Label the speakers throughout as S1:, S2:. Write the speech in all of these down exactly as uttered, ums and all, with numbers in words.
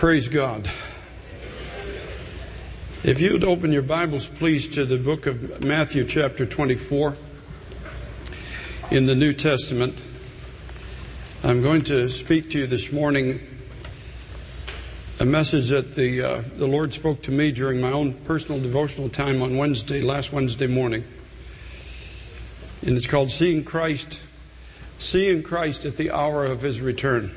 S1: Praise God. If you would open your Bibles, please, to the book of Matthew chapter twenty-four in the New Testament. I'm going to speak to you this morning a message that the uh, the Lord spoke to me during my own personal devotional time on Wednesday, last Wednesday morning. And it's called Seeing Christ, Seeing Christ at the Hour of His Return.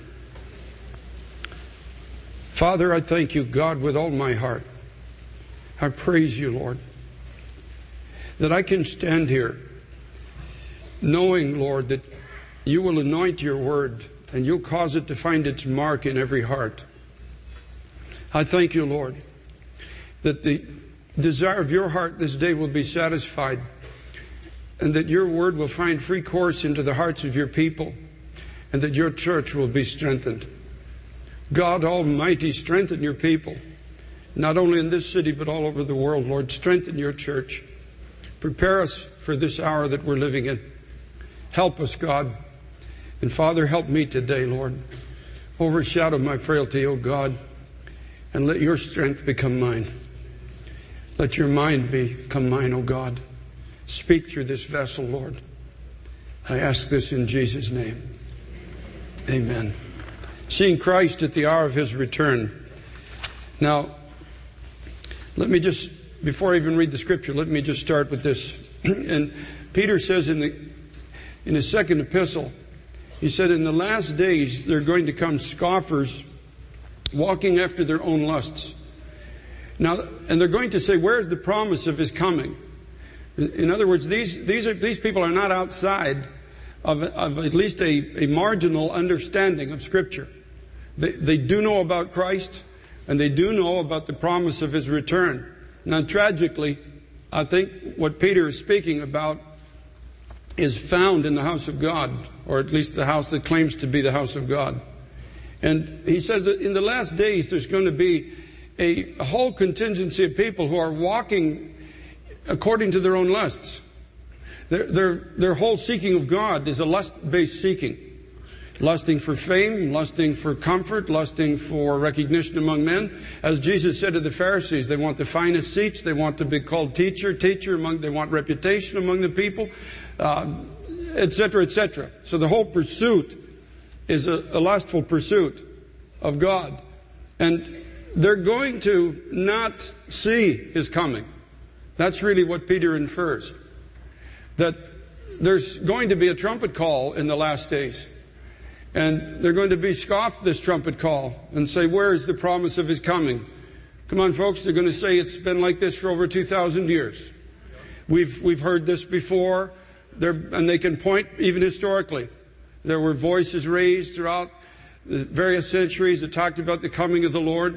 S1: Father, I thank you, God, with all my heart. I praise you, Lord, that I can stand here knowing, Lord, that you will anoint your word and you'll cause it to find its mark in every heart. I thank you, Lord, that the desire of your heart this day will be satisfied and that your word will find free course into the hearts of your people and that your church will be strengthened. God Almighty, strengthen your people, not only in this city but all over the world. Lord, strengthen your church. Prepare us for this hour that we're living in. Help us, God. And Father, help me today, Lord. Overshadow my frailty, O God, and let your strength become mine. Let your mind become mine, O God. Speak through this vessel, Lord. I ask this in Jesus' name. Amen. Seeing Christ at the hour of His return. Now, let me just, before I even read the scripture, let me just start with this. And Peter says in the in his second epistle, he said, in the last days there are going to come scoffers walking after their own lusts. Now, and they're going to say, where's the promise of His coming? In other words, these these are these people are not outside of, of at least a, a marginal understanding of Scripture. They, they do know about Christ, and they do know about the promise of His return. Now, tragically, I think what Peter is speaking about is found in the house of God, or at least the house that claims to be the house of God. And he says that in the last days there's going to be a, a whole contingency of people who are walking according to their own lusts. Their, their, their whole seeking of God is a lust-based seeking. Lusting for fame, lusting for comfort, lusting for recognition among men. As Jesus said to the Pharisees, they want the finest seats, they want to be called teacher, teacher, among, they want reputation among the people, uh, et cetera, et cetera. So the whole pursuit is a, a lustful pursuit of God. And they're going to not see His coming. That's really what Peter infers. That there's going to be a trumpet call in the last days. And they're going to be scoffed this trumpet call and say, where is the promise of His coming? Come on, folks, they're going to say it's been like this for over two thousand years. We've we've heard this before, they're, and they can point even historically. There were voices raised throughout the various centuries that talked about the coming of the Lord.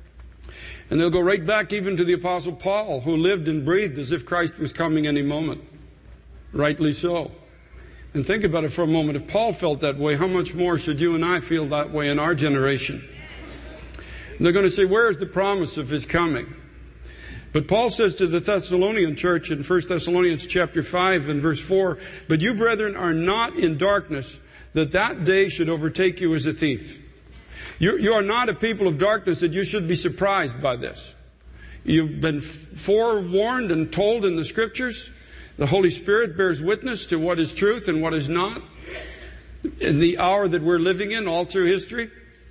S1: And they'll go right back even to the Apostle Paul, who lived and breathed as if Christ was coming any moment. Rightly so. And think about it for a moment. If Paul felt that way, how much more should you and I feel that way in our generation? And they're going to say, where is the promise of His coming? But Paul says to the Thessalonian church in First Thessalonians chapter five and verse four, but you, brethren, are not in darkness, that that day should overtake you as a thief. You, you are not a people of darkness that you should be surprised by this. You've been forewarned and told in the Scriptures. The Holy Spirit bears witness to what is truth and what is not in the hour that we're living in all through history.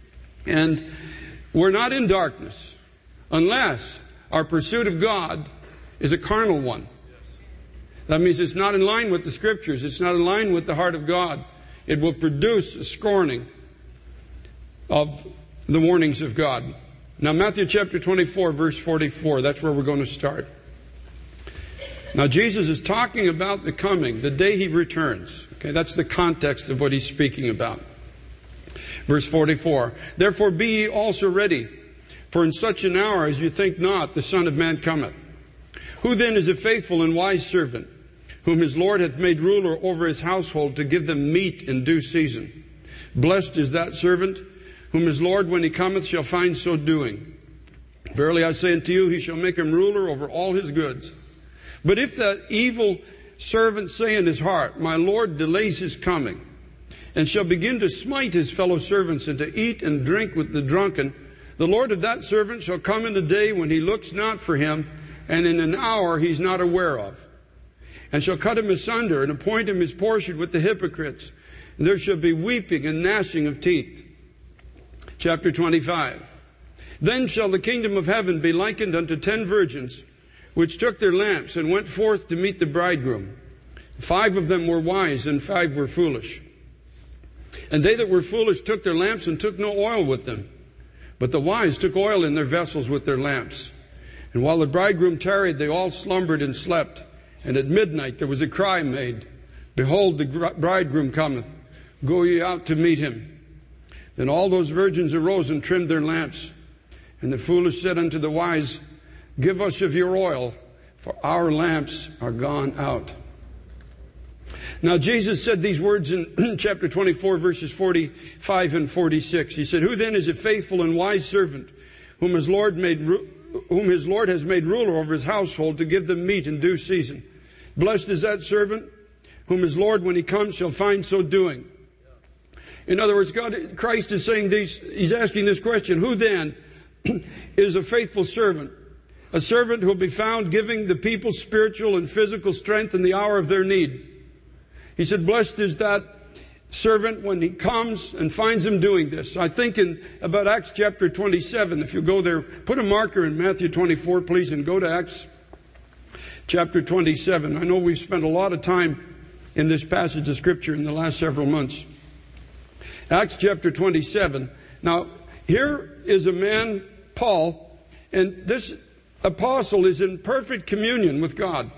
S1: And we're not in darkness unless our pursuit of God is a carnal one. That means it's not in line with the Scriptures. It's not in line with the heart of God. It will produce a scorning of the warnings of God. Now, Matthew chapter twenty-four, verse forty-four, that's where we're going to start. Now, Jesus is talking about the coming, the day He returns. Okay, that's the context of what He's speaking about. Verse forty-four, therefore be ye also ready, for in such an hour as you think not, the Son of Man cometh. Who then is a faithful and wise servant, whom his Lord hath made ruler over his household to give them meat in due season? Blessed is that servant, whom his Lord, when He cometh, shall find so doing. Verily I say unto you, He shall make him ruler over all his goods. But if that evil servant say in his heart, my Lord delays His coming, and shall begin to smite his fellow servants and to eat and drink with the drunken, The Lord of that servant shall come in a day when he looks not for him, and in an hour he's not aware of. And shall cut him asunder, and appoint him his portion with the hypocrites. And there shall be weeping and gnashing of teeth. Chapter twenty-five. Then shall the kingdom of heaven be likened unto ten virgins, which took their lamps and went forth to meet the bridegroom. Five of them were wise, and five were foolish. And they that were foolish took their lamps and took no oil with them. But the wise took oil in their vessels with their lamps. And while the bridegroom tarried, they all slumbered and slept. And at midnight there was a cry made, Behold, the bridegroom cometh. Go ye out to meet him. Then all those virgins arose and trimmed their lamps. And the foolish said unto the wise, Give us of your oil, for our lamps are gone out. Now Jesus said these words in chapter twenty-four, verses forty-five and forty-six. He said, Who then is a faithful and wise servant, whom his Lord made, whom his Lord has made ruler over his household, to give them meat in due season? Blessed is that servant, whom his Lord, when he comes, shall find so doing. In other words, God, Christ is saying these, he's asking this question, who then is a faithful servant? A servant who will be found giving the people spiritual and physical strength in the hour of their need. He said, blessed is that servant when he comes and finds him doing this. I think in about Acts chapter twenty-seven, if you go there, put a marker in Matthew twenty-four, please, and go to Acts chapter twenty-seven. I know we've spent a lot of time in this passage of Scripture in the last several months. Acts chapter twenty-seven. Now, here is a man, Paul, and this apostle is in perfect communion with God.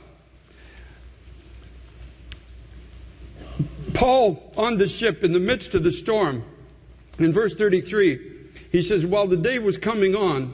S1: Paul on the ship in the midst of the storm, in verse thirty-three, he says, while the day was coming on,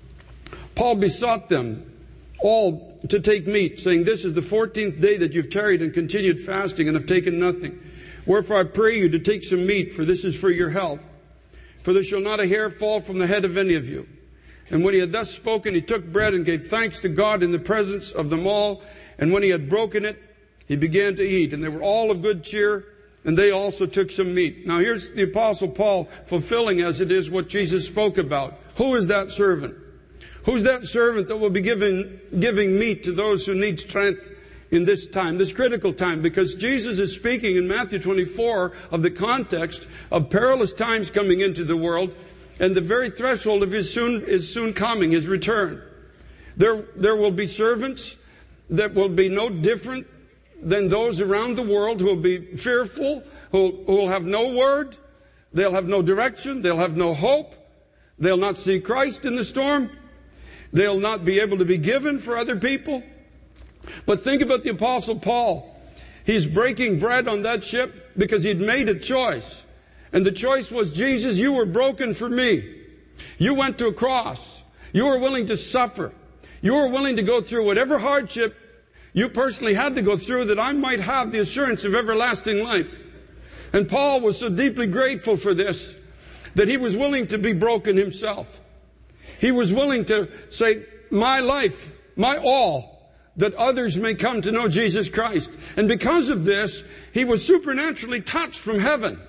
S1: Paul besought them all to take meat, saying, This is the fourteenth day that you've tarried and continued fasting and have taken nothing. Wherefore I pray you to take some meat, for this is for your health. For there shall not a hair fall from the head of any of you. And when he had thus spoken, he took bread and gave thanks to God in the presence of them all. And when he had broken it, he began to eat. And they were all of good cheer, and they also took some meat. Now here's the Apostle Paul fulfilling as it is what Jesus spoke about. Who is that servant? Who's that servant that will be giving, giving meat to those who need strength in this time, this critical time? Because Jesus is speaking in Matthew twenty-four of the context of perilous times coming into the world, and the very threshold of his soon is soon coming, his return. There, there will be servants that will be no different than those around the world who will be fearful, who, who will have no word, they'll have no direction, they'll have no hope, they'll not see Christ in the storm, they'll not be able to be given for other people. But think about the Apostle Paul. He's breaking bread on that ship because he'd made a choice. And the choice was, Jesus, you were broken for me. You went to a cross. You were willing to suffer. You were willing to go through whatever hardship you personally had to go through that I might have the assurance of everlasting life. And Paul was so deeply grateful for this that he was willing to be broken himself. He was willing to say, my life, my all, that others may come to know Jesus Christ. And because of this, he was supernaturally touched from heaven.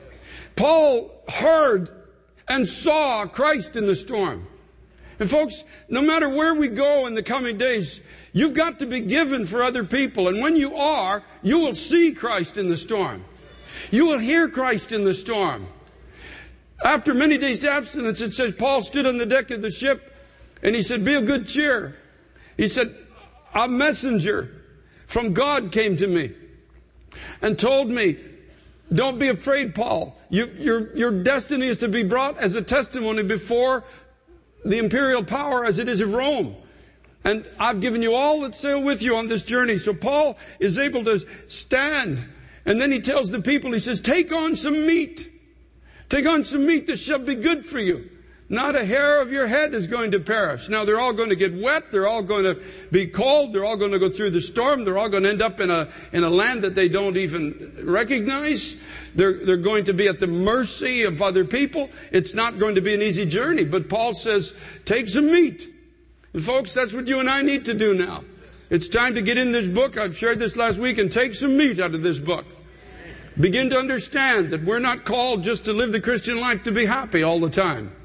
S1: Paul heard and saw Christ in the storm. And folks, no matter where we go in the coming days, you've got to be given for other people. And when you are, you will see Christ in the storm. You will hear Christ in the storm. After many days' abstinence, it says Paul stood on the deck of the ship and he said, be of good cheer. He said, a messenger from God came to me and told me, don't be afraid, Paul. You, your, your destiny is to be brought as a testimony before the imperial power as it is of Rome. And I've given you all that sail with you on this journey. So Paul is able to stand. And then he tells the people, he says, take on some meat. Take on some meat that shall be good for you. Not a hair of your head is going to perish. Now they're all going to get wet. They're all going to be cold. They're all going to go through the storm. They're all going to end up in a, in a land that they don't even recognize. They're, they're going to be at the mercy of other people. It's not going to be an easy journey. But Paul says, take some meat. And folks, that's what you and I need to do now. It's time to get in this book. I've shared this last week, and take some meat out of this book. Begin to understand that we're not called just to live the Christian life to be happy all the time,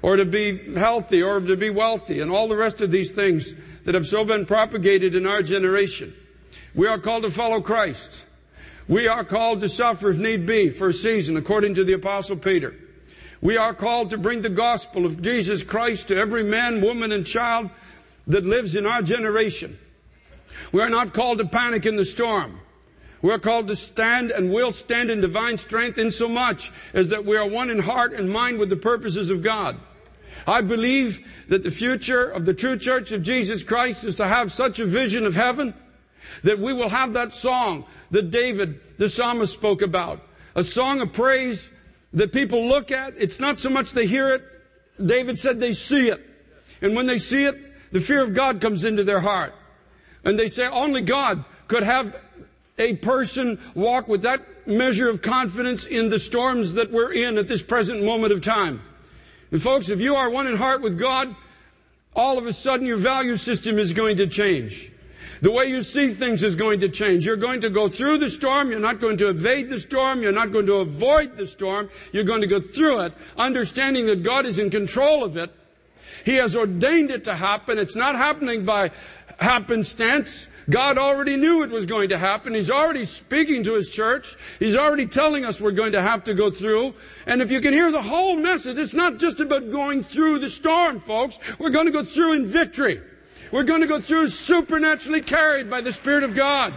S1: or to be healthy, or to be wealthy, and all the rest of these things that have so been propagated in our generation. We are called to follow Christ. We are called to suffer if need be for a season, according to the Apostle Peter. We are called to bring the gospel of Jesus Christ to every man, woman, and child that lives in our generation. We are not called to panic in the storm. We are called to stand and will stand in divine strength insomuch as that we are one in heart and mind with the purposes of God. I believe that the future of the true church of Jesus Christ is to have such a vision of heaven that we will have that song that David, the psalmist, spoke about. A song of praise that people look at. It's not so much they hear it. David said they see it. And when they see it, the fear of God comes into their heart. And they say only God could have a person walk with that measure of confidence in the storms that we're in at this present moment of time. And folks, if you are one in heart with God, all of a sudden your value system is going to change. The way you see things is going to change. You're going to go through the storm. You're not going to evade the storm. You're not going to avoid the storm. You're going to go through it, understanding that God is in control of it. He has ordained it to happen. It's not happening by happenstance. God already knew it was going to happen. He's already speaking to His church. He's already telling us we're going to have to go through. And if you can hear the whole message, it's not just about going through the storm, folks. We're going to go through in victory. We're going to go through supernaturally carried by the Spirit of God.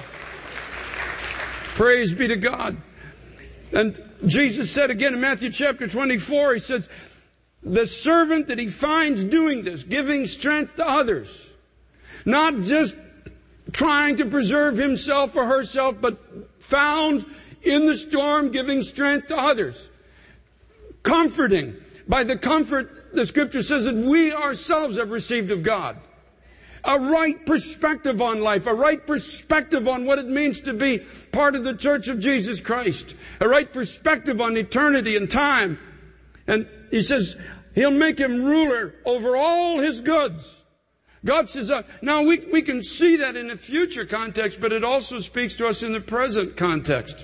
S1: Praise be to God. And Jesus said again in Matthew chapter twenty-four, He says, the servant that he finds doing this, giving strength to others, not just trying to preserve himself or herself, but found in the storm, giving strength to others. Comforting. By the comfort, the Scripture says that we ourselves have received of God. A right perspective on life, a right perspective on what it means to be part of the Church of Jesus Christ, a right perspective on eternity and time. And He says He'll make him ruler over all His goods. God says, uh, now we, we can see that in the future context, but it also speaks to us in the present context.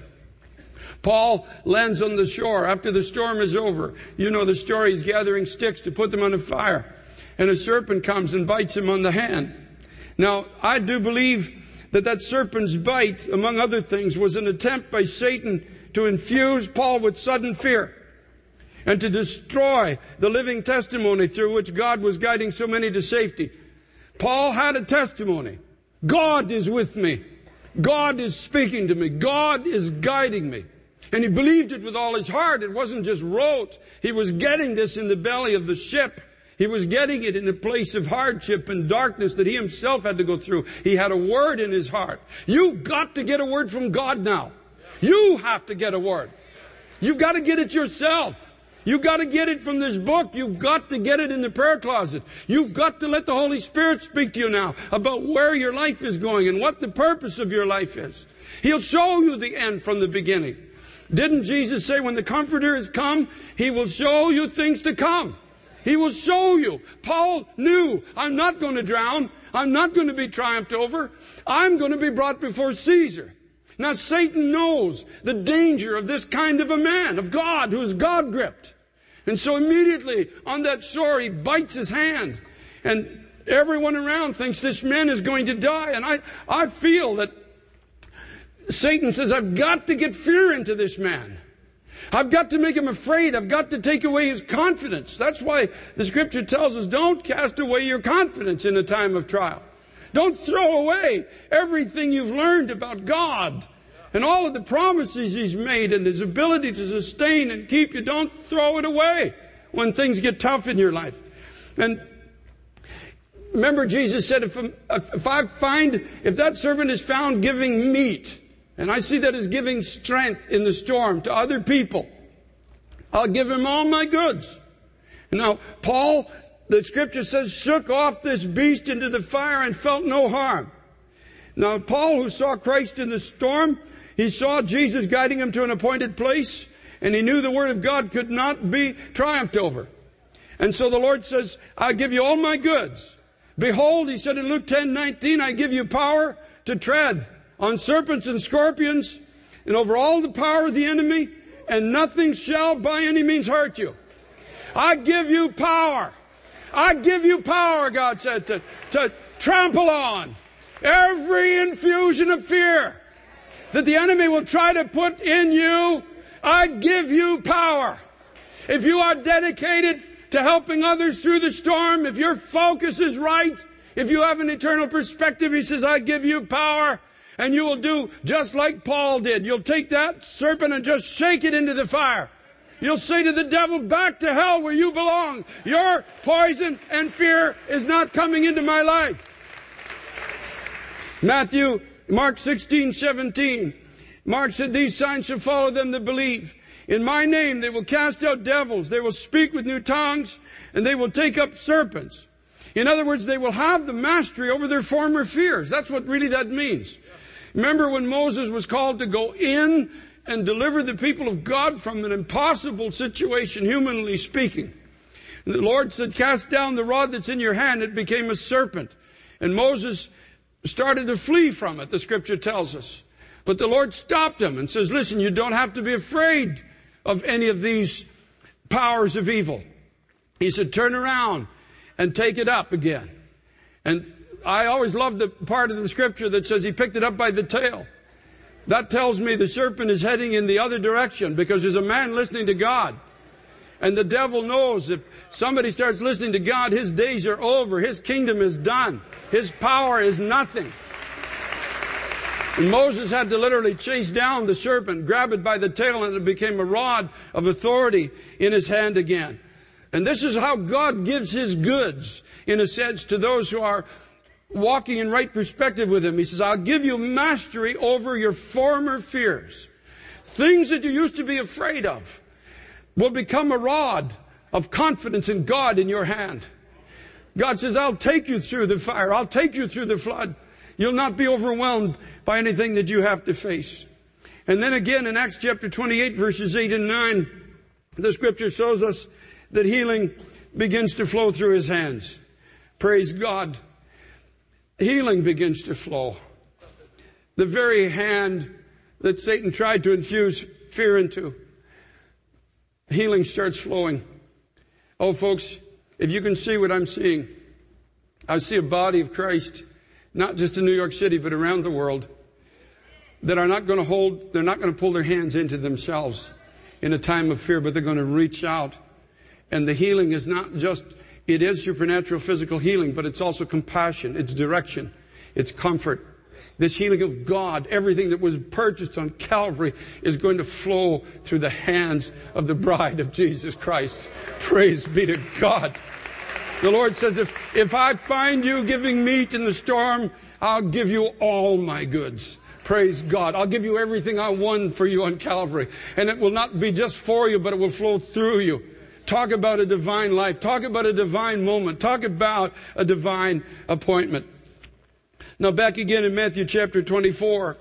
S1: Paul lands on the shore after the storm is over. You know the story. He's gathering sticks to put them on a fire. And a serpent comes and bites him on the hand. Now, I do believe that that serpent's bite, among other things, was an attempt by Satan to infuse Paul with sudden fear and to destroy the living testimony through which God was guiding so many to safety. Paul had a testimony. God is with me. God is speaking to me. God is guiding me. And he believed it with all his heart. It wasn't just rote. He was getting this in the belly of the ship. He was getting it in a place of hardship and darkness that he himself had to go through. He had a word in his heart. You've got to get a word from God now. You have to get a word. You've got to get it yourself. You've got to get it from this book. You've got to get it in the prayer closet. You've got to let the Holy Spirit speak to you now about where your life is going and what the purpose of your life is. He'll show you the end from the beginning. Didn't Jesus say when the Comforter has come, He will show you things to come? He will show you. Paul knew, I'm not going to drown. I'm not going to be triumphed over. I'm going to be brought before Caesar. Now Satan knows the danger of this kind of a man, of God, who is God-gripped. And so immediately on that shore, he bites his hand. And everyone around thinks this man is going to die. And I, I feel that Satan says, I've got to get fear into this man. I've got to make him afraid. I've got to take away his confidence. That's why the Scripture tells us, don't cast away your confidence in a time of trial. Don't throw away everything you've learned about God and all of the promises He's made and His ability to sustain and keep you. Don't throw it away when things get tough in your life. And remember, Jesus said, if, if I find, if that servant is found giving meat, and I see that as giving strength in the storm to other people, I'll give him all my goods. And now, Paul, the Scripture says, shook off this beast into the fire and felt no harm. Now, Paul, who saw Christ in the storm, he saw Jesus guiding him to an appointed place, and he knew the Word of God could not be triumphed over. And so the Lord says, I give you all my goods. Behold, he said in Luke ten nineteen, I give you power to tread on serpents and scorpions and over all the power of the enemy, and nothing shall by any means hurt you. I give you power. I give you power, God said, to, to trample on every infusion of fear that the enemy will try to put in you. I give you power. If you are dedicated to helping others through the storm, if your focus is right, if you have an eternal perspective, he says, I give you power. And you will do just like Paul did. You'll take that serpent and just shake it into the fire. You'll say to the devil, back to hell where you belong. Your poison and fear is not coming into my life. Matthew, Mark sixteen, seventeen. Mark said, these signs shall follow them that believe. In my name they will cast out devils. They will speak with new tongues. And they will take up serpents. In other words, they will have the mastery over their former fears. That's what really that means. Remember when Moses was called to go in and deliver the people of God from an impossible situation, humanly speaking. The Lord said, cast down the rod that's in your hand. It became a serpent. And Moses started to flee from it, the scripture tells us. But the Lord stopped him and says, listen, you don't have to be afraid of any of these powers of evil. He said, turn around and take it up again. And I always love the part of the scripture that says he picked it up by the tail. That tells me the serpent is heading in the other direction because there's a man listening to God. And the devil knows if somebody starts listening to God, his days are over. His kingdom is done. His power is nothing. And Moses had to literally chase down the serpent, grab it by the tail, and it became a rod of authority in his hand again. And this is how God gives his goods, in a sense, to those who are walking in right perspective with him. He says, I'll give you mastery over your former fears. Things that you used to be afraid of will become a rod of confidence in God in your hand. God says, I'll take you through the fire. I'll take you through the flood. You'll not be overwhelmed by anything that you have to face. And then again in Acts chapter twenty-eight, verses eight and nine, the scripture shows us that healing begins to flow through his hands. Praise God. Healing begins to flow. The very hand that Satan tried to infuse fear into, healing starts flowing. Oh, folks, if you can see what I'm seeing, I see a body of Christ, not just in New York City, but around the world, that are not going to hold, they're not going to pull their hands into themselves in a time of fear, but they're going to reach out. And the healing is not just, it is supernatural physical healing, but it's also compassion, it's direction, it's comfort. This healing of God, everything that was purchased on Calvary is going to flow through the hands of the bride of Jesus Christ. Praise be to God. The Lord says, if, if I find you giving meat in the storm, I'll give you all my goods. Praise God. I'll give you everything I won for you on Calvary. And it will not be just for you, but it will flow through you. Talk about a divine life. Talk about a divine moment. Talk about a divine appointment. Now back again in Matthew chapter twenty-four,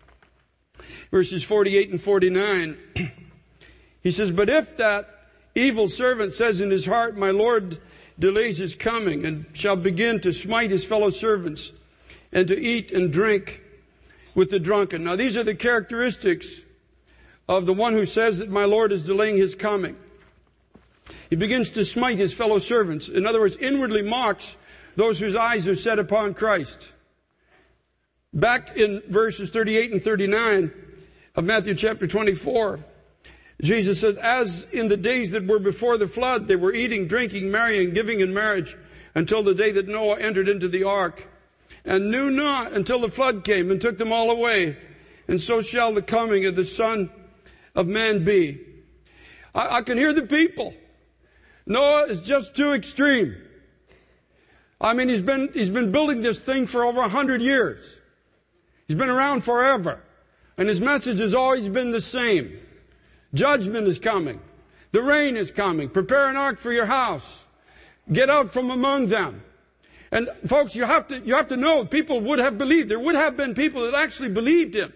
S1: verses forty-eight and forty-nine. He says, but if that evil servant says in his heart, my Lord delays his coming, and shall begin to smite his fellow servants, and to eat and drink with the drunken. Now these are the characteristics of the one who says that my Lord is delaying his coming. He begins to smite his fellow servants. In other words, inwardly mocks those whose eyes are set upon Christ. Back in verses thirty-eight and thirty-nine of Matthew chapter twenty-four, Jesus said, as in the days that were before the flood, they were eating, drinking, marrying, giving in marriage, until the day that Noah entered into the ark, and knew not until the flood came and took them all away. And so shall the coming of the Son of Man be. I, I can hear the people. Noah is just too extreme. I mean, he's been, he's been building this thing for over a hundred years. He's been around forever. And his message has always been the same. Judgment is coming. The rain is coming. Prepare an ark for your house. Get out from among them. And folks, you have to, you have to know, people would have believed. There would have been people that actually believed him.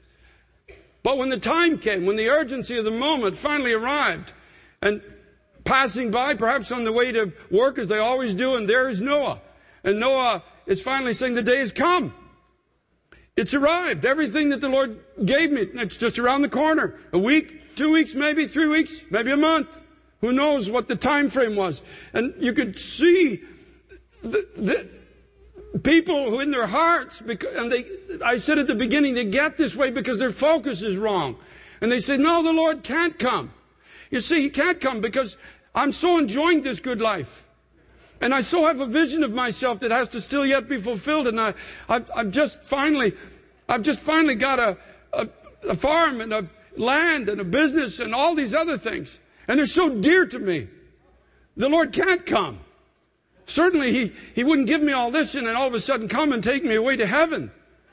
S1: But when the time came, when the urgency of the moment finally arrived, and passing by, perhaps on the way to work as they always do, and there is Noah. And Noah is finally saying, the day has come. It's arrived. Everything that the Lord gave me, it's just around the corner. A week, two weeks, maybe three weeks, maybe a month. Who Who knows what the time frame was? And you could see the, the people who in their hearts, because, and they, I said at the beginning, they get this way because their focus is wrong. And they say, no, the Lord can't come. You see, He can't come because I'm so enjoying this good life. And I so have a vision of myself that has to still yet be fulfilled. And I, I've, I've just finally, I've just finally got a, a, a farm and a land and a business and all these other things. And they're so dear to me. The Lord can't come. Certainly He, He wouldn't give me all this and then all of a sudden come and take me away to heaven.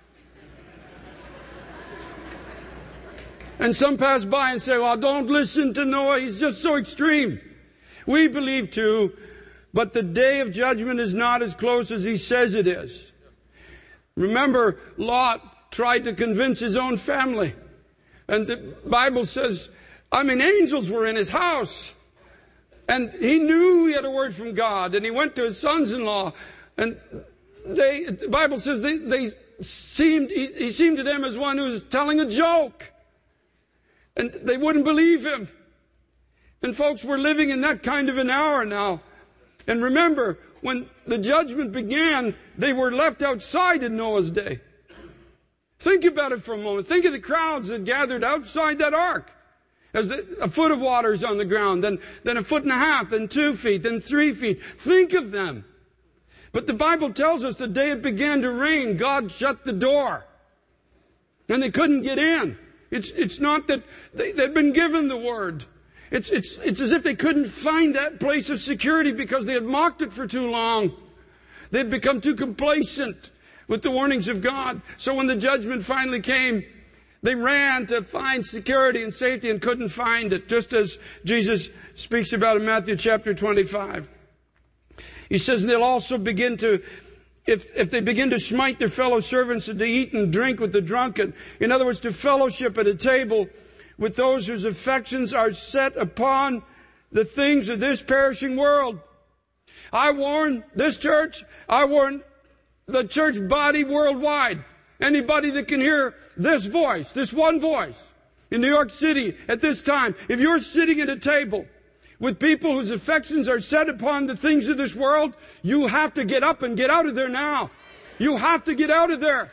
S1: And some pass by and say, well, don't listen to Noah. He's just so extreme. We believe too, but the day of judgment is not as close as he says it is. Remember, Lot tried to convince his own family. And the Bible says, I mean, angels were in his house. And he knew he had a word from God. And he went to his sons-in-law. And they, the Bible says they, they seemed, he, he seemed to them as one who was telling a joke. And they wouldn't believe him. And folks, we're living in that kind of an hour now. And remember, when the judgment began, they were left outside in Noah's day. Think about it for a moment. Think of the crowds that gathered outside that ark. As the, a foot of water is on the ground, then, then a foot and a half, then two feet, then three feet. Think of them. But the Bible tells us the day it began to rain, God shut the door. And they couldn't get in. It's, it's not that they, they'd been given the word. It's, it's, it's as if they couldn't find that place of security because they had mocked it for too long. They'd become too complacent with the warnings of God. So when the judgment finally came, they ran to find security and safety and couldn't find it. Just as Jesus speaks about in Matthew chapter twenty-five. He says, they'll also begin to, if, if they begin to smite their fellow servants and to eat and drink with the drunken. In other words, to fellowship at a table with those whose affections are set upon the things of this perishing world. I warn this church, I warn the church body worldwide. Anybody that can hear this voice, this one voice, in New York City at this time, if you're sitting at a table with people whose affections are set upon the things of this world, you have to get up and get out of there now. You have to get out of there.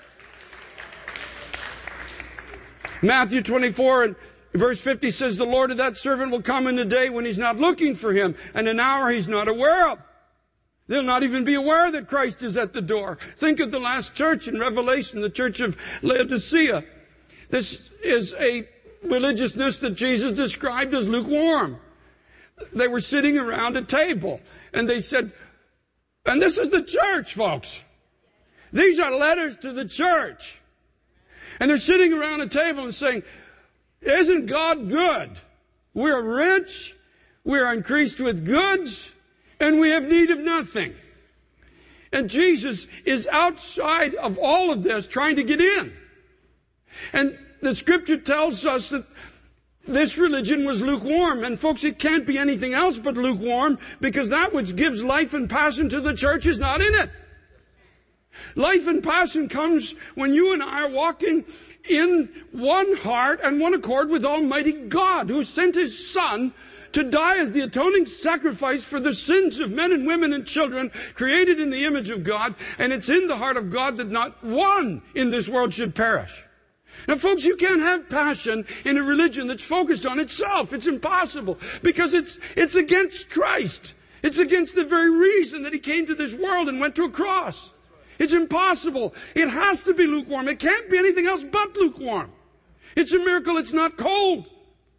S1: Matthew twenty-four and verse fifty says, the Lord of that servant will come in a day when he's not looking for him, and an hour he's not aware of. They'll not even be aware that Christ is at the door. Think of the last church in Revelation, the church of Laodicea. This is a religiousness that Jesus described as lukewarm. They were sitting around a table, and they said, and this is the church, folks. These are letters to the church. And they're sitting around a table and saying, isn't God good? We're rich, we're increased with goods, and we have need of nothing. And Jesus is outside of all of this trying to get in. And the scripture tells us that this religion was lukewarm. And folks, it can't be anything else but lukewarm, because that which gives life and passion to the church is not in it. Life and passion comes when you and I are walking in one heart and one accord with Almighty God, who sent His Son to die as the atoning sacrifice for the sins of men and women and children created in the image of God. And it's in the heart of God that not one in this world should perish. Now, folks, you can't have passion in a religion that's focused on itself. It's impossible, because it's, it's against Christ. It's against the very reason that He came to this world and went to a cross. It's impossible. It has to be lukewarm. It can't be anything else but lukewarm. It's a miracle it's not cold.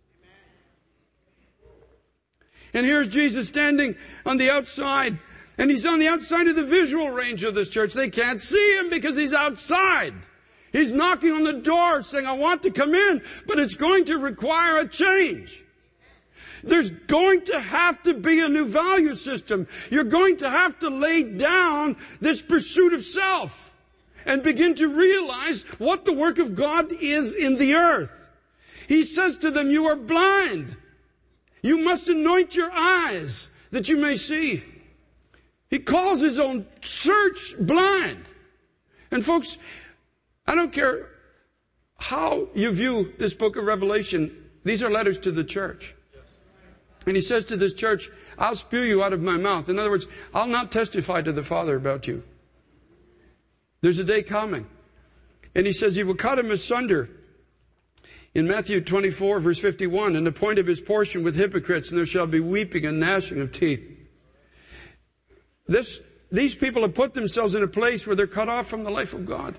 S1: And here's Jesus standing on the outside. And He's on the outside of the visual range of this church. They can't see Him because He's outside. He's knocking on the door saying, I want to come in, but it's going to require a change. There's going to have to be a new value system. You're going to have to lay down this pursuit of self and begin to realize what the work of God is in the earth. He says to them, you are blind. You must anoint your eyes that you may see. He calls His own church blind. And folks, I don't care how you view this book of Revelation. These are letters to the church. And he says to this church, I'll spew you out of my mouth. In other words, I'll not testify to the Father about you. There's a day coming. And he says he will cut him asunder. In Matthew twenty-four, verse fifty-one, and appoint of his portion with hypocrites, and there shall be weeping and gnashing of teeth. This, these people have put themselves in a place where they're cut off from the life of God.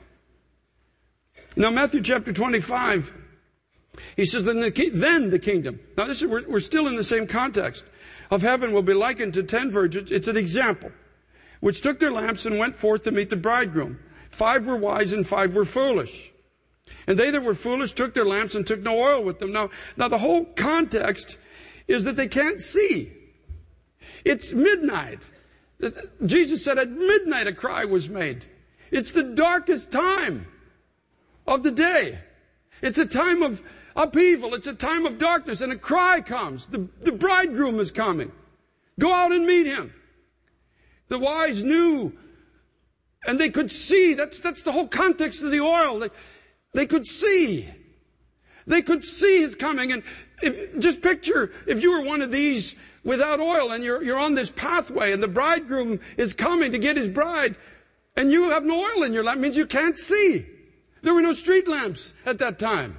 S1: Now, Matthew chapter twenty-five, he says, then the, then the kingdom. Now, this is, we're, we're still in the same context. Of heaven will be likened to ten virgins. It's an example. Which took their lamps and went forth to meet the bridegroom. Five were wise and five were foolish. And they that were foolish took their lamps and took no oil with them. Now, now the whole context is that they can't see. It's midnight. Jesus said at midnight a cry was made. It's the darkest time of the day. It's a time of upheaval. It's a time of darkness. And a cry comes. The, the bridegroom is coming. Go out and meet him. The wise knew. And they could see. That's, that's the whole context of the oil. They, they could see. They could see his coming. And if, just picture if you were one of these without oil and you're, you're on this pathway and the bridegroom is coming to get his bride and you have no oil in your lamp. It means you can't see. There were no street lamps at that time.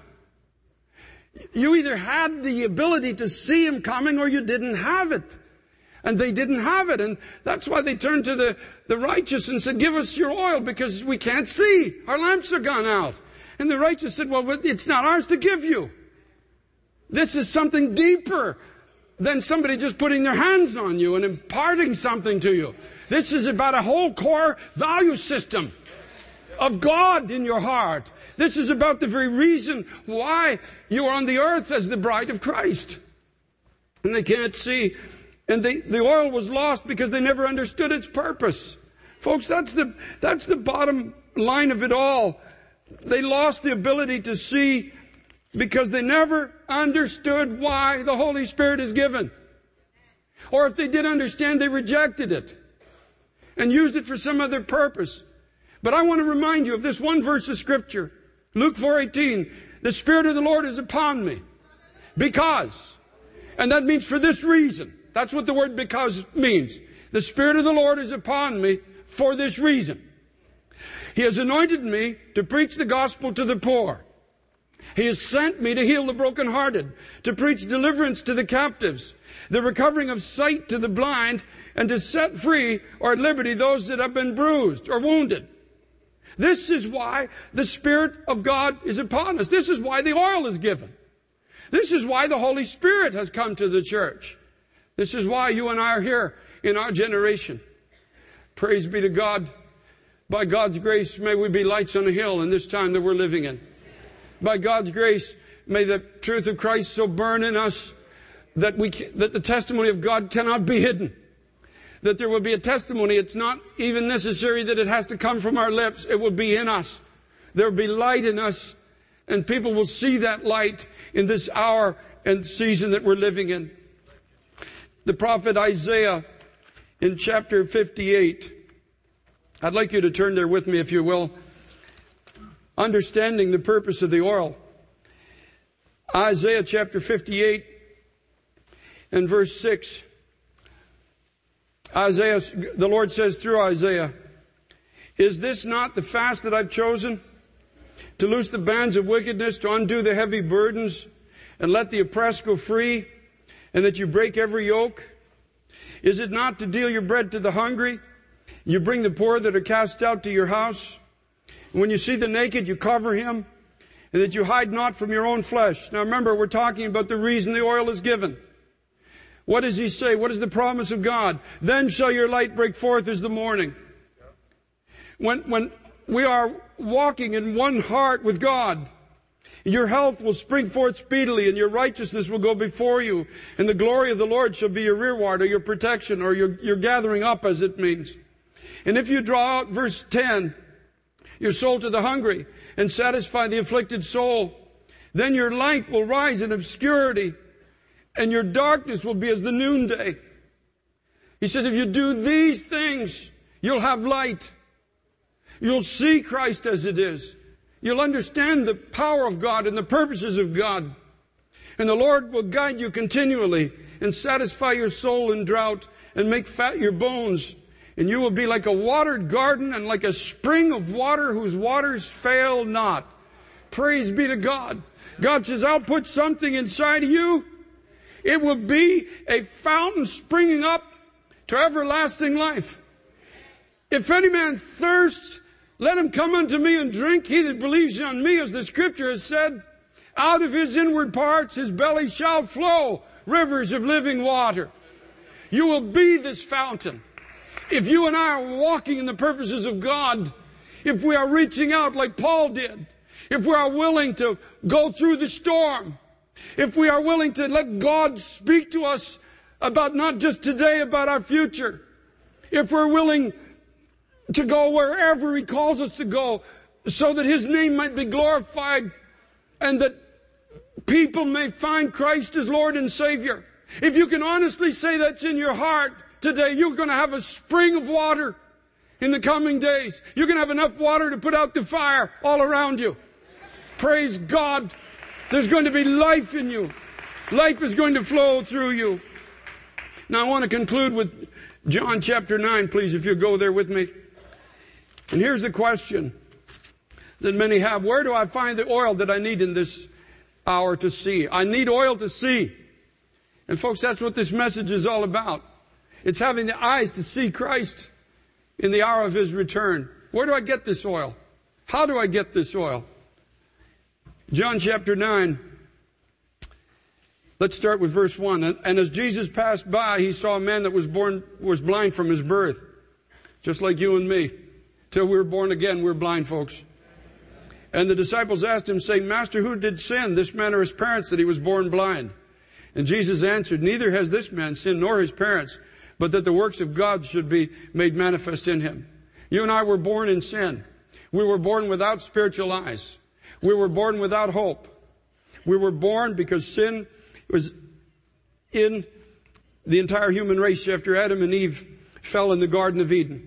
S1: You either had the ability to see him coming or you didn't have it. And they didn't have it. And that's why they turned to the, the righteous and said, give us your oil because we can't see. Our lamps are gone out. And the righteous said, well, it's not ours to give you. This is something deeper than somebody just putting their hands on you and imparting something to you. This is about a whole core value system of God in your heart. This is about the very reason why you are on the earth as the bride of Christ. And they can't see. And they, the oil was lost because they never understood its purpose. Folks, that's the, that's the bottom line of it all. They lost the ability to see because they never understood why the Holy Spirit is given. Or if they did understand, they rejected it and used it for some other purpose. But I want to remind you of this one verse of Scripture. Luke four eighteen. The Spirit of the Lord is upon me. Because. And that means for this reason. That's what the word because means. The Spirit of the Lord is upon me for this reason. He has anointed me to preach the gospel to the poor. He has sent me to heal the brokenhearted, to preach deliverance to the captives, the recovering of sight to the blind, and to set free or at liberty those that have been bruised or wounded. This is why the Spirit of God is upon us. This is why the oil is given. This is why the Holy Spirit has come to the church. This is why you and I are here in our generation. Praise be to God. By God's grace, may we be lights on a hill in this time that we're living in. By God's grace, may the truth of Christ so burn in us that we that the testimony of God cannot be hidden. That there will be a testimony. It's not even necessary that it has to come from our lips. It will be in us. There will be light in us. And people will see that light in this hour and season that we're living in. The prophet Isaiah in chapter fifty-eight. I'd like you to turn there with me if you will. Understanding the purpose of the oil. Isaiah chapter fifty-eight and verse six. Isaiah, the Lord says through Isaiah, is this not the fast that I've chosen? To loose the bands of wickedness, to undo the heavy burdens, and let the oppressed go free, and that you break every yoke? Is it not to deal your bread to the hungry? You bring the poor that are cast out to your house. And when you see the naked, you cover him, and that you hide not from your own flesh. Now remember, we're talking about the reason the oil is given. What does he say? What is the promise of God? Then shall your light break forth as the morning. When, when we are walking in one heart with God, your health will spring forth speedily, and your righteousness will go before you. And the glory of the Lord shall be your rearward, or your protection, or your, your gathering up, as it means. And if you draw out verse ten, your soul to the hungry, and satisfy the afflicted soul, then your light will rise in obscurity, and your darkness will be as the noonday. He says, if you do these things, you'll have light. You'll see Christ as it is. You'll understand the power of God and the purposes of God. And the Lord will guide you continually and satisfy your soul in drought and make fat your bones. And you will be like a watered garden and like a spring of water whose waters fail not. Praise be to God. God says, I'll put something inside of you. It will be a fountain springing up to everlasting life. If any man thirsts, let him come unto me and drink. He that believes on me, as the scripture has said, out of his inward parts his belly shall flow rivers of living water. You will be this fountain. If you and I are walking in the purposes of God, if we are reaching out like Paul did, if we are willing to go through the storm, if we are willing to let God speak to us about not just today, about our future, if we're willing to go wherever He calls us to go so that His name might be glorified and that people may find Christ as Lord and Savior. If you can honestly say that's in your heart today, you're going to have a spring of water in the coming days. You're going to have enough water to put out the fire all around you. Praise God. There's going to be life in you. Life is going to flow through you. Now I want to conclude with John chapter nine, please, if you'll go there with me. And here's the question that many have. Where do I find the oil that I need in this hour to see? I need oil to see. And folks, that's what this message is all about. It's having the eyes to see Christ in the hour of His return. Where do I get this oil? How do I get this oil? John chapter nine. Let's start with verse one. And as Jesus passed by, He saw a man that was born, was blind from his birth. Just like you and me. Till we were born again, we're blind, folks. And the disciples asked Him, saying, Master, who did sin, this man or his parents, that he was born blind? And Jesus answered, neither has this man sinned nor his parents, but that the works of God should be made manifest in him. You and I were born in sin. We were born without spiritual eyes. We were born without hope. We were born because sin was in the entire human race after Adam and Eve fell in the Garden of Eden.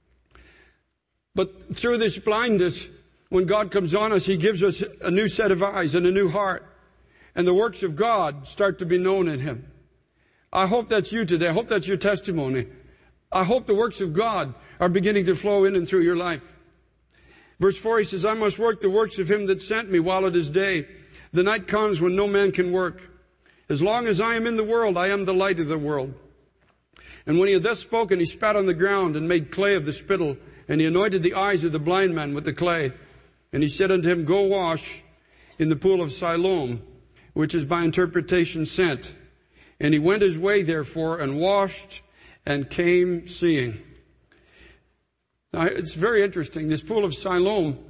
S1: But through this blindness, when God comes on us, He gives us a new set of eyes and a new heart. And the works of God start to be known in Him. I hope that's you today. I hope that's your testimony. I hope the works of God are beginning to flow in and through your life. Verse four, He says, I must work the works of Him that sent me while it is day. The night comes when no man can work. As long as I am in the world, I am the light of the world. And when He had thus spoken, He spat on the ground and made clay of the spittle. And He anointed the eyes of the blind man with the clay. And He said unto him, go wash in the pool of Siloam, which is by interpretation sent. And he went his way, therefore, and washed and came seeing. Now, it's very interesting. This pool of Siloam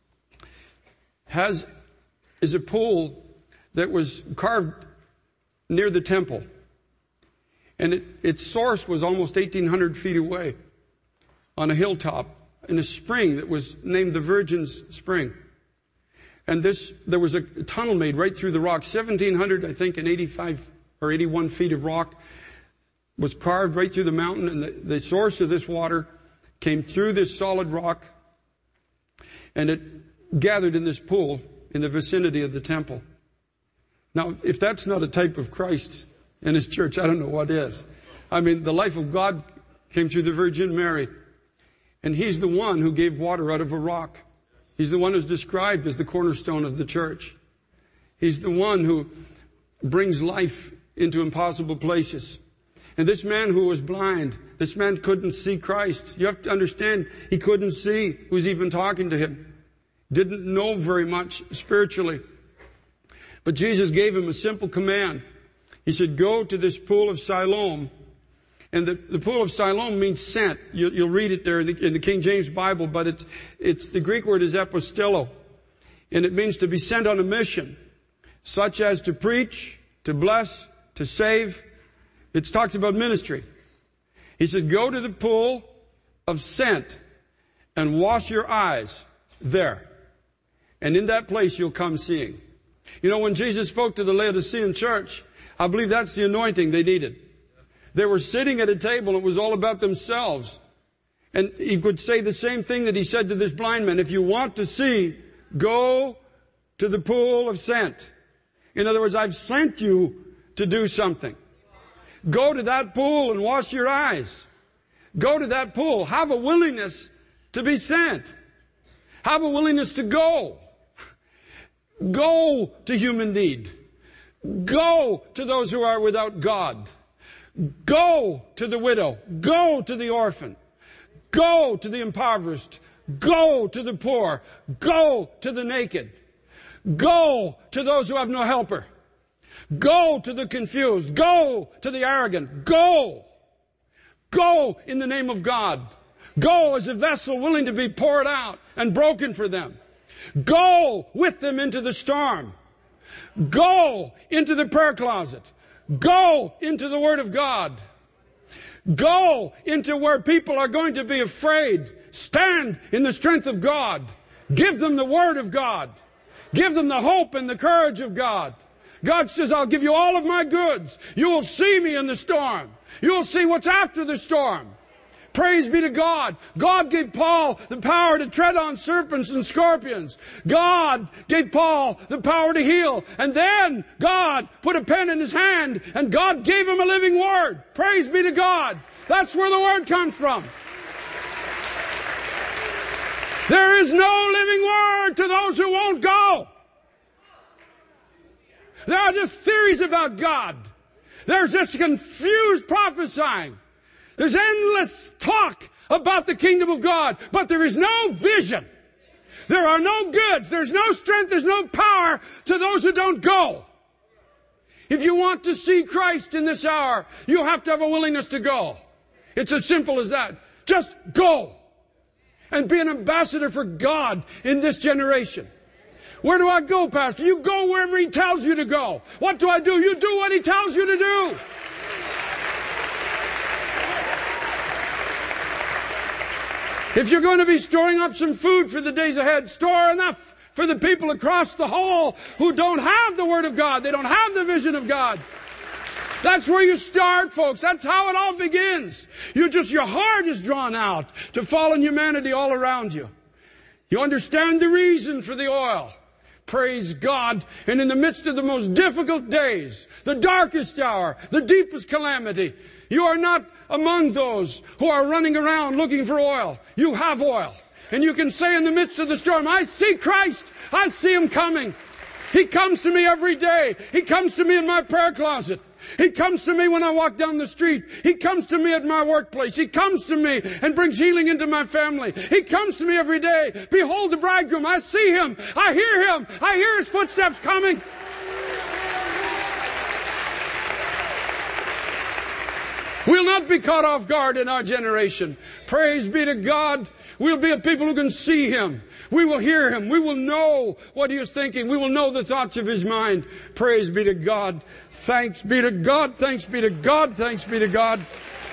S1: has, is a pool that was carved near the temple. And it, its source was almost eighteen hundred feet away on a hilltop in a spring that was named the Virgin's Spring. And this, there was a tunnel made right through the rock, seventeen hundred, I think, and eighty-five or eighty-one feet of rock was carved right through the mountain. And the, the source of this water came through this solid rock, and it gathered in this pool in the vicinity of the temple. Now, if that's not a type of Christ and His church, I don't know what is. I mean, the life of God came through the Virgin Mary, and He's the one who gave water out of a rock. He's the one who's described as the cornerstone of the church. He's the one who brings life into impossible places. And this man who was blind, this man couldn't see Christ. You have to understand, he couldn't see who's even talking to him. Didn't know very much spiritually. But Jesus gave him a simple command. He said, go to this pool of Siloam. And the, the pool of Siloam means sent. You, you'll read it there in the, in the King James Bible, but it's, it's, the Greek word is apostello. And it means to be sent on a mission, such as to preach, to bless, to save. It talks about ministry. He said, go to the pool of sent and wash your eyes there. And in that place you'll come seeing. You know, when Jesus spoke to the Laodicean church, I believe that's the anointing they needed. They were sitting at a table. It was all about themselves. And He could say the same thing that He said to this blind man. If you want to see, go to the pool of sent. In other words, I've sent you to do something. Go to that pool and wash your eyes. Go to that pool. Have a willingness to be sent. Have a willingness to go. Go to human need. Go to those who are without God. Go to the widow. Go to the orphan. Go to the impoverished. Go to the poor. Go to the naked. Go to those who have no helper. Go to the confused. Go to the arrogant. Go. Go in the name of God. Go as a vessel willing to be poured out and broken for them. Go with them into the storm. Go into the prayer closet. Go into the Word of God. Go into where people are going to be afraid. Stand in the strength of God. Give them the Word of God. Give them the hope and the courage of God. God says, I'll give you all of my goods. You will see me in the storm. You will see what's after the storm. Praise be to God. God gave Paul the power to tread on serpents and scorpions. God gave Paul the power to heal. And then God put a pen in his hand and God gave him a living word. Praise be to God. That's where the word comes from. There is no living word to those who won't go. There are just theories about God. There's just confused prophesying. There's endless talk about the kingdom of God, but there is no vision. There are no goods. There's no strength. There's no power to those who don't go. If you want to see Christ in this hour, you have to have a willingness to go. It's as simple as that. Just go and be an ambassador for God in this generation. Where do I go, Pastor? You go wherever He tells you to go. What do I do? You do what He tells you to do. If you're going to be storing up some food for the days ahead, store enough for the people across the hall who don't have the Word of God. They don't have the vision of God. That's where you start, folks. That's how it all begins. You just, your heart is drawn out to fallen humanity all around you. You understand the reason for the oil. Praise God. And in the midst of the most difficult days, the darkest hour, the deepest calamity, you are not among those who are running around looking for oil. You have oil. And you can say in the midst of the storm, I see Christ. I see Him coming. He comes to me every day. He comes to me in my prayer closet. He comes to me when I walk down the street. He comes to me at my workplace. He comes to me and brings healing into my family. He comes to me every day. Behold the bridegroom. I see Him. I hear Him. I hear His footsteps coming. We'll not be caught off guard in our generation. Praise be to God. We'll be a people who can see Him. We will hear Him. We will know what He is thinking. We will know the thoughts of His mind. Praise be to God. Thanks be to God. Thanks be to God. Thanks be to God.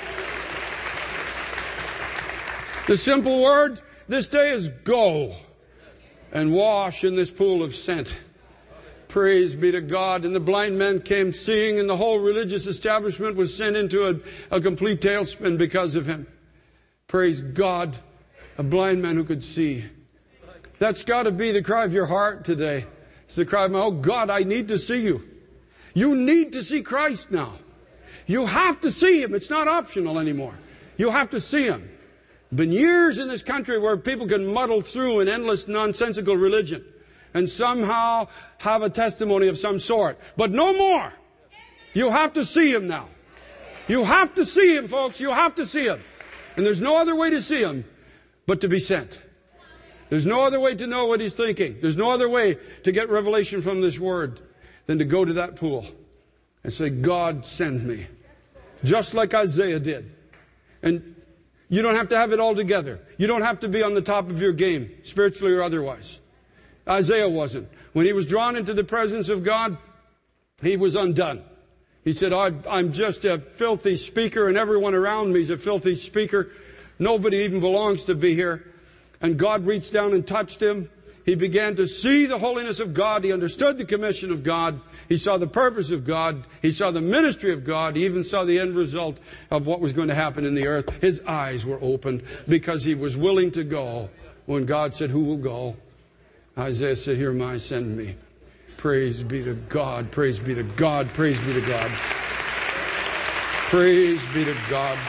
S1: The simple word this day is go and wash in this pool of scent. Praise be to God. And the blind men came seeing, and the whole religious establishment was sent into a, a complete tailspin because of him. Praise God. A blind man who could see. That's got to be the cry of your heart today. It's the cry of my, oh God, I need to see you. You need to see Christ now. You have to see Him. It's not optional anymore. You have to see Him. Been years in this country where people can muddle through an endless nonsensical religion and somehow have a testimony of some sort. But no more. You have to see Him now. You have to see Him, folks. You have to see Him. And there's no other way to see Him but to be sent. There's no other way to know what He's thinking. There's no other way to get revelation from this Word than to go to that pool and say, God, send me. Just like Isaiah did. And you don't have to have it all together. You don't have to be on the top of your game, spiritually or otherwise. Isaiah wasn't. When he was drawn into the presence of God, he was undone. He said, I'm just a filthy speaker, and everyone around me is a filthy speaker. Nobody even belongs to be here. And God reached down and touched him. He began to see the holiness of God. He understood the commission of God. He saw the purpose of God. He saw the ministry of God. He even saw the end result of what was going to happen in the earth. His eyes were opened because he was willing to go. When God said, who will go? Isaiah said, here am I, send me. Praise be to God. Praise be to God. Praise be to God. Praise be to God.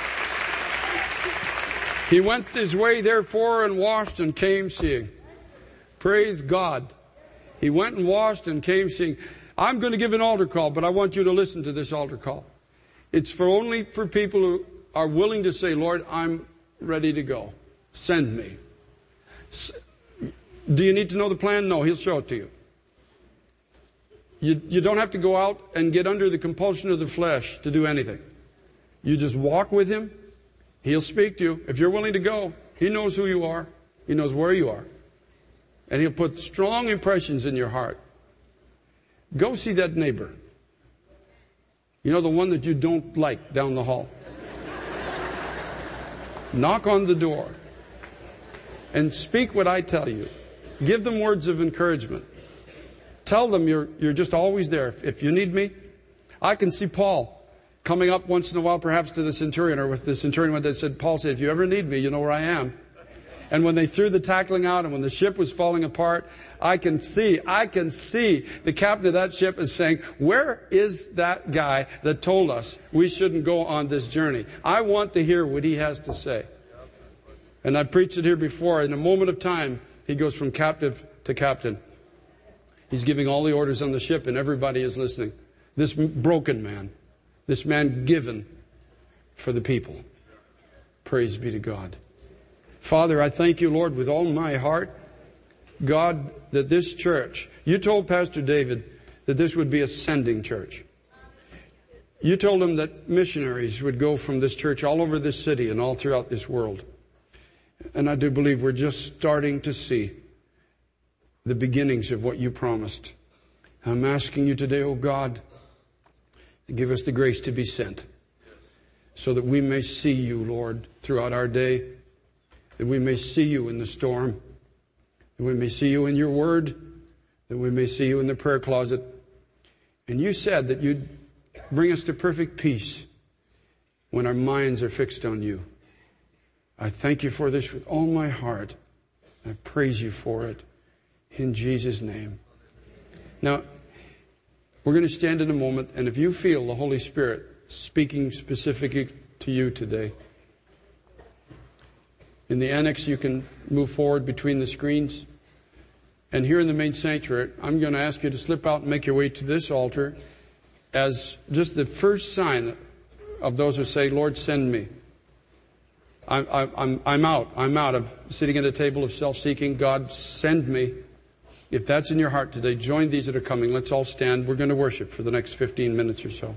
S1: He went his way, therefore, and washed and came seeing. Praise God. He went and washed and came seeing. I'm going to give an altar call, but I want you to listen to this altar call. It's for only for people who are willing to say, Lord, I'm ready to go. Send me. Do you need to know the plan? No, He'll show it to you. You, you don't have to go out and get under the compulsion of the flesh to do anything. You just walk with Him. He'll speak to you. If you're willing to go, He knows who you are. He knows where you are. And He'll put strong impressions in your heart. Go see that neighbor. You know, the one that you don't like down the hall. Knock on the door. And speak what I tell you. Give them words of encouragement. Tell them you're, you're just always there. If, if you need me, I can see Paul coming up once in a while, perhaps to the centurion, or with the centurion that said, Paul said, if you ever need me, you know where I am. And when they threw the tackling out and when the ship was falling apart, I can see, I can see the captain of that ship is saying, where is that guy that told us we shouldn't go on this journey? I want to hear what he has to say. And I preached it here before. In a moment of time, he goes from captive to captain. He's giving all the orders on the ship and everybody is listening. This broken man, this man given for the people. Praise be to God. Father, I thank you, Lord, with all my heart, God, that this church, you told Pastor David that this would be a sending church. You told him that missionaries would go from this church all over this city and all throughout this world. And I do believe we're just starting to see the beginnings of what you promised. I'm asking you today, oh God, to give us the grace to be sent so that we may see you, Lord, throughout our day, that we may see you in the storm, that we may see you in your word, that we may see you in the prayer closet. And you said that you'd bring us to perfect peace when our minds are fixed on you. I thank you for this with all my heart. I praise you for it in Jesus' name. Now, we're going to stand in a moment, and if you feel the Holy Spirit speaking specifically to you today, in the annex you can move forward between the screens. And here in the main sanctuary, I'm going to ask you to slip out and make your way to this altar as just the first sign of those who say, Lord, send me. I'm, I'm, I'm out. I'm out of sitting at a table of self-seeking. God, send me. If that's in your heart today, join these that are coming. Let's all stand. We're going to worship for the next fifteen minutes or so.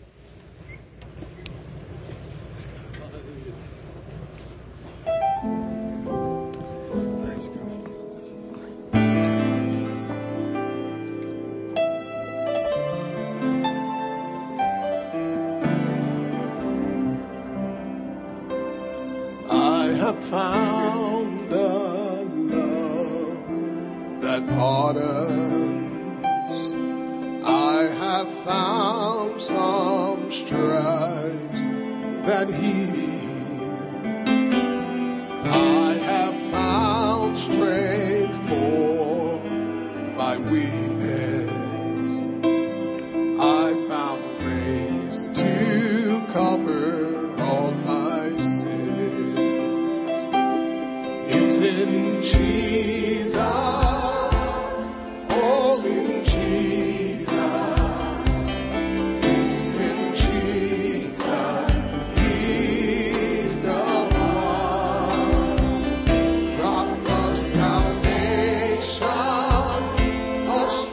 S2: Found a love that pardons. I have found some stripes that heal. I have found strength for my weakness. I found grace to cover all my sin. It's in Jesus, all in Jesus. It's in Jesus, He's the one. Rock of salvation, a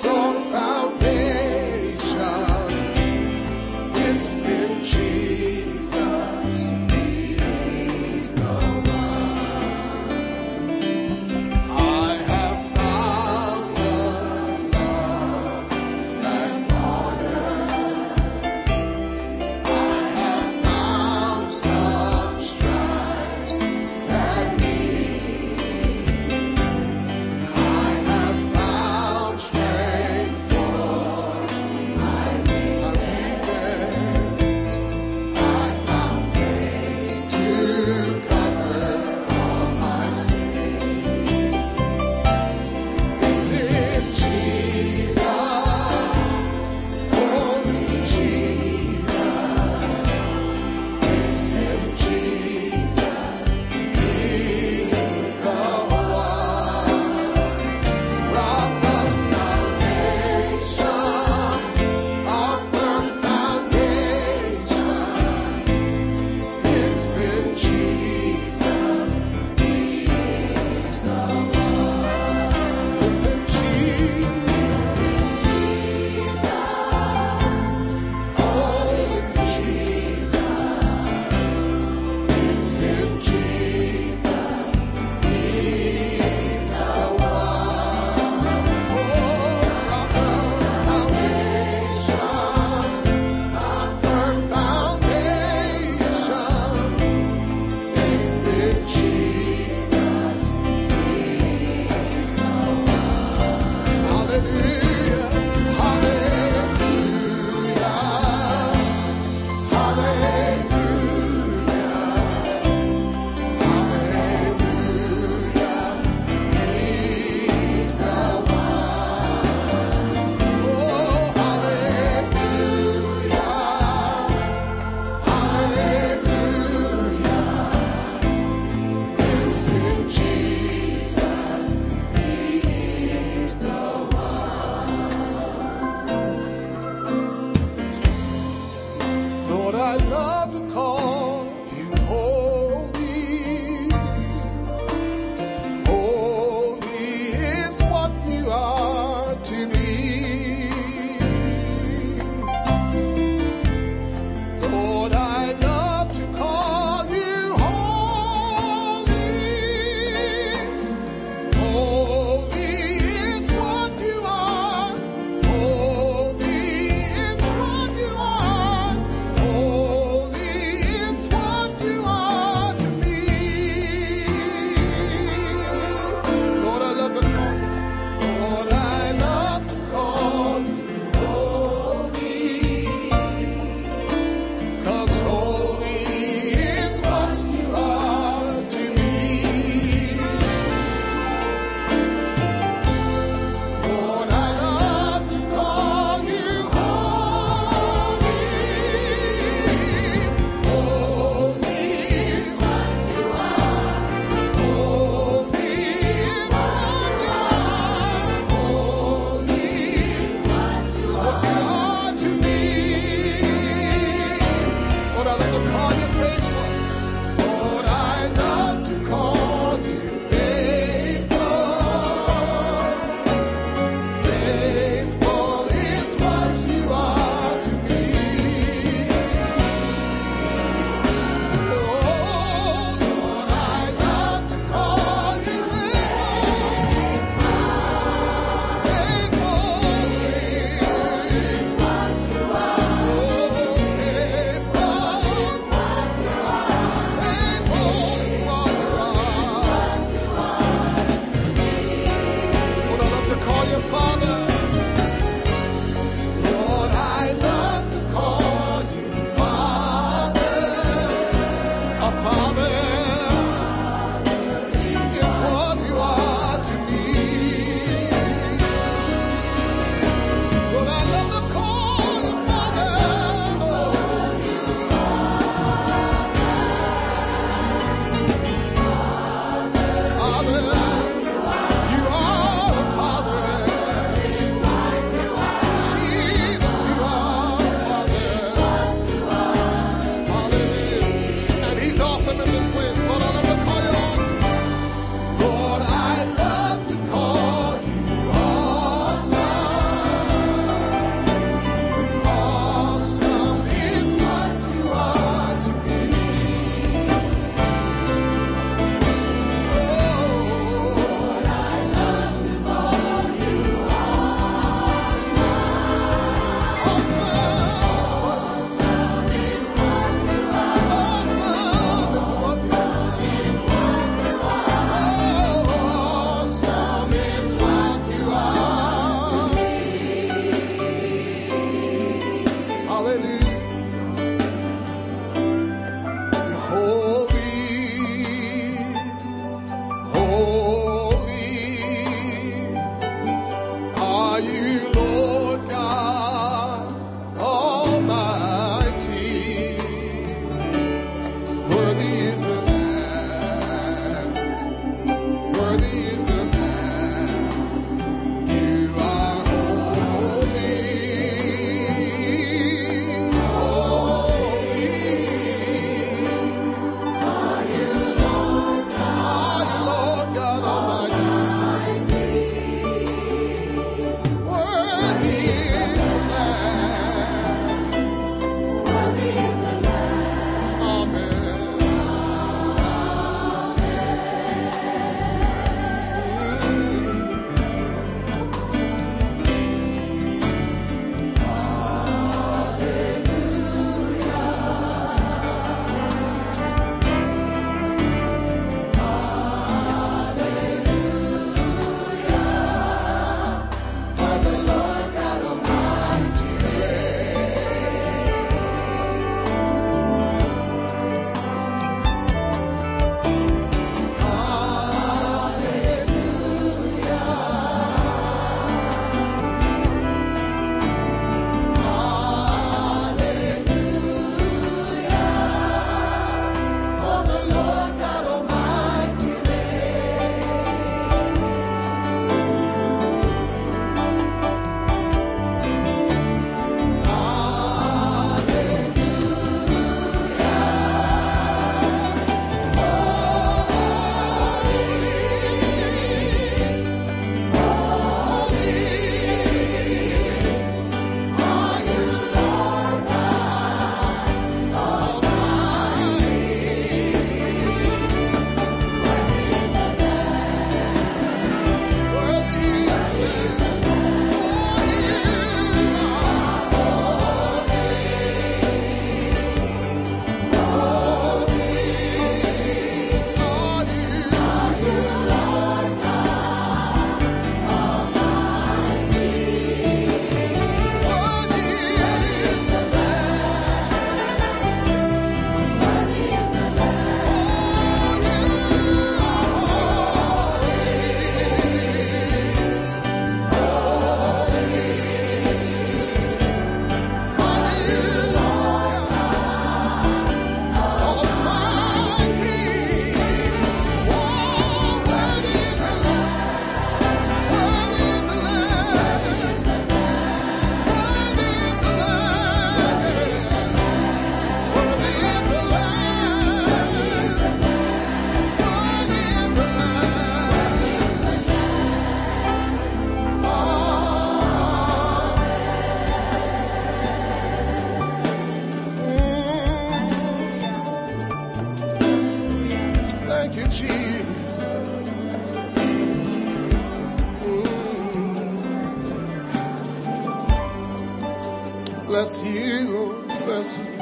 S2: Bless you, Lord. Bless you.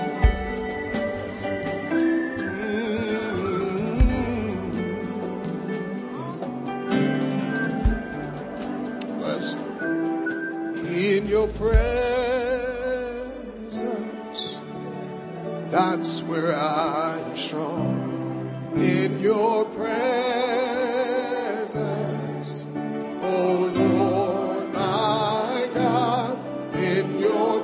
S2: Mm. Bless you. In your presence, that's where I am strong. In your presence, oh Lord, my God, in your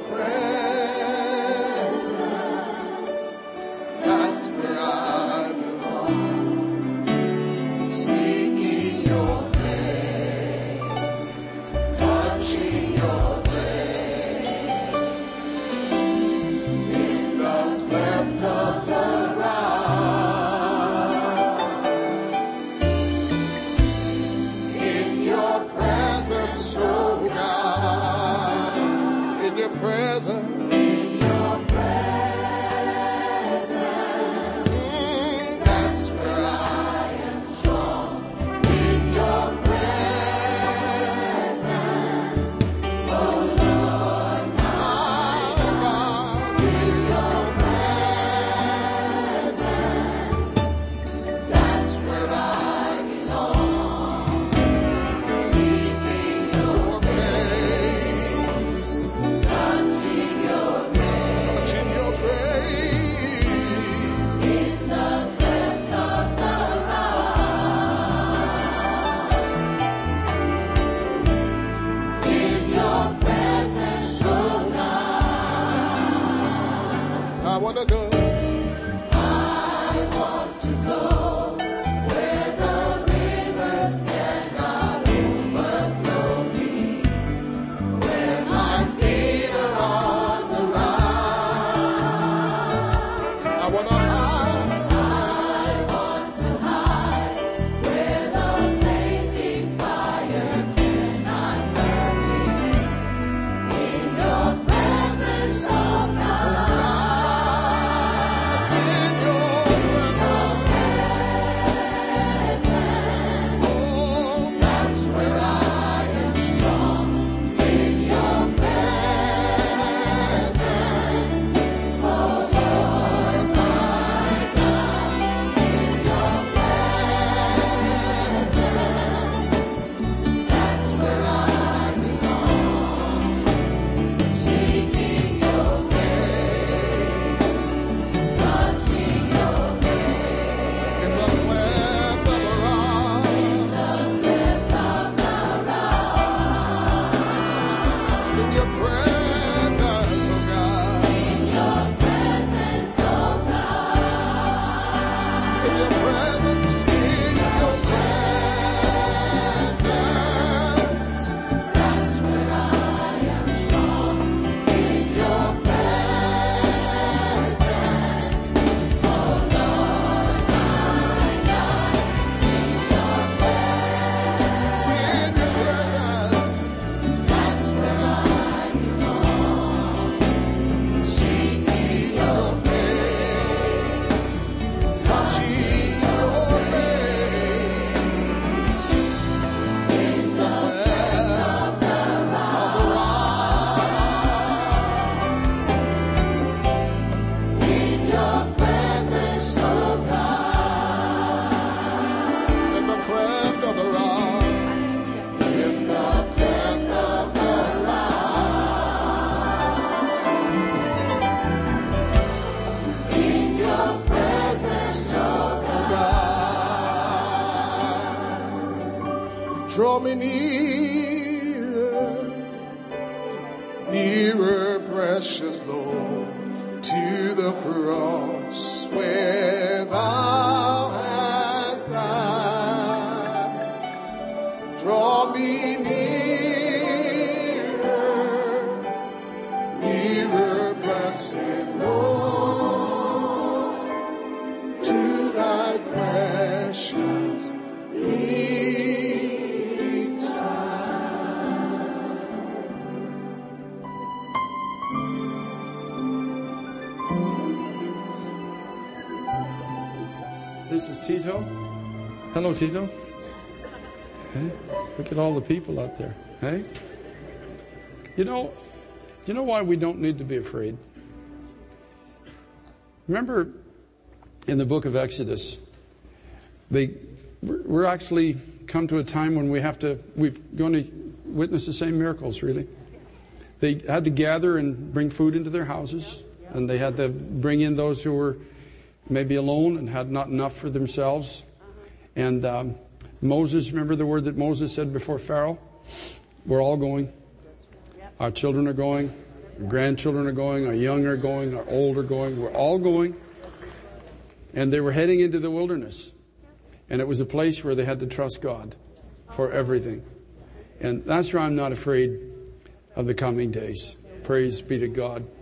S2: presence, that's where I belong. Seeking your face, touching your face, in the cleft of the oh God, in your presence, in your presence, mm, that's where I am strong. In your presence, oh Lord, my God, in your presence, that's where I belong. Seeking your face, touching your grace, touching your grace, in the cleft of the rock, in your presence, oh God. I want to go. I want to go where the rivers cannot overflow me, where my feet are on the rock. I want to hide. I want to hide where the blazing fire cannot burn me. In your presence, oh God. In your presence, oh, that's where I am strong. In your presence, oh Lord, my God. In your presence, that's where I belong. Seeking your face, touching your grace, in the cleft of the rock, in the cleft of the rock, in your presence, oh God, in your presence, oh God, in your presence, in your presence, that's where I am strong. In your presence, oh Lord, my God, in your presence, that's where I belong. Seeking your face, touching your face, in the cleft of the rock, in your presence, oh God, in the cleft of the rock, in the cleft of the rock, in your presence, oh God. Draw me nearer, nearer, precious Lord, to the cross where thou hast died. Draw me nearer, nearer, blessed Lord, to thy precious meek side.
S1: This is Tito. Hello, Tito. Hey, look at all the people out there. Hey, you know, you know why we don't need to be afraid? Remember in the book of Exodus, they we're actually come to a time when we have to, we're going to witness the same miracles, really. They had to gather and bring food into their houses, and they had to bring in those who were maybe alone and had not enough for themselves. And um, Moses, remember the word that Moses said before Pharaoh? We're all going. Our children are going. Our grandchildren are going. Our young are going. Our old are going. We're all going. And they were heading into the wilderness. And it was a place where they had to trust God for everything. And that's why I'm not afraid of the coming days. Praise be to God.